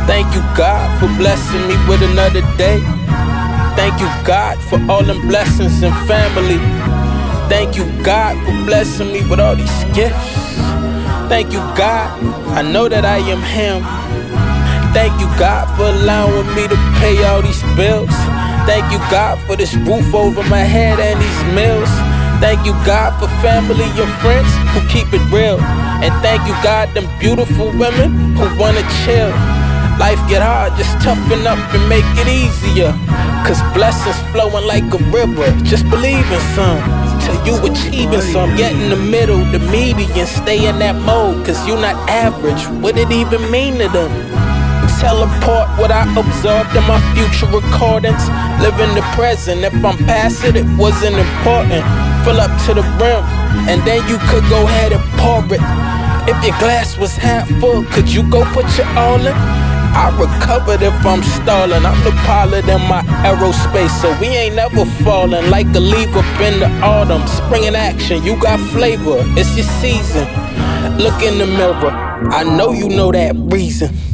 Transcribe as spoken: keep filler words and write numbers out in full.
Thank you, God, for blessing me with another day. Thank you, God, for all them blessings and family. Thank you, God, for blessing me with all these gifts. Thank you, God, I know that I am Him. Thank you, God, for allowing me to pay all these bills. Thank you, God, for this roof over my head and these meals. Thank you, God, for family and friends who keep it real. And thank you, God, them beautiful women who wanna chill. Life get hard, just toughen up and make it easier. Cause blessings flowing like a river, just believe in some till you achieving some. Get in the middle, the median, stay in that mode. Cause you not average, what it even mean to them? Teleport what I absorbed in my future recordings. Live in the present, if I'm past it, it wasn't important. Fill up to the brim, and then you could go ahead and pour it. If your glass was half full, could you go put your all in? I recovered if I'm stalling. I'm the pilot in my aerospace, so we ain't never falling. Like a leaf up in the autumn, spring in action, you got flavor, it's your season. Look in the mirror, I know you know that reason.